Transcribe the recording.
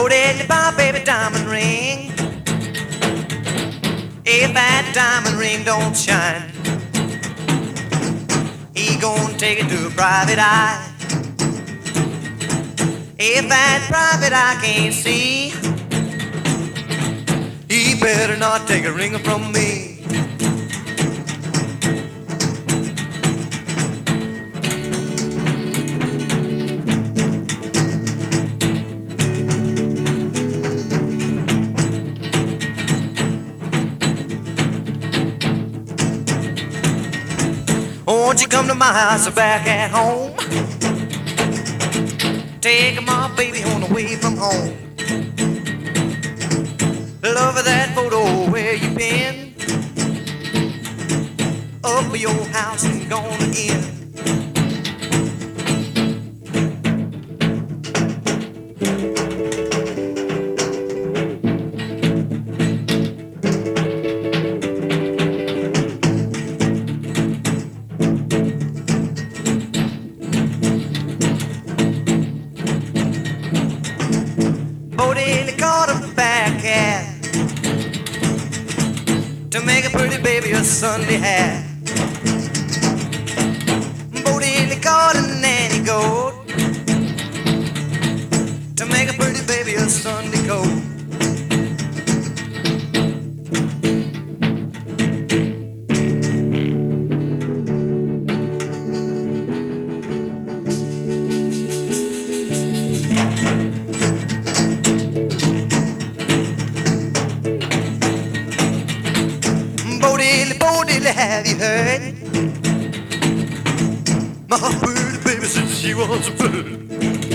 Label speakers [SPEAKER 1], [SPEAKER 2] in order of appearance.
[SPEAKER 1] Bo Diddley buy baby diamond ring. If that diamond ring don't shine, he gonna take it to a private eye. If that private eye can't see, he better not take a ring from me. Won't you come to my house or back at home? Take my baby on the way from home. Love that photo where you been. Up at your house and gone again. Bo Diddley caught a fat cat to make a pretty baby a Sunday hat. Bo Diddley caught a nanny goat to make a pretty baby a Sunday coat. Bo Diddley, have you heard? My pretty baby since she was a bird.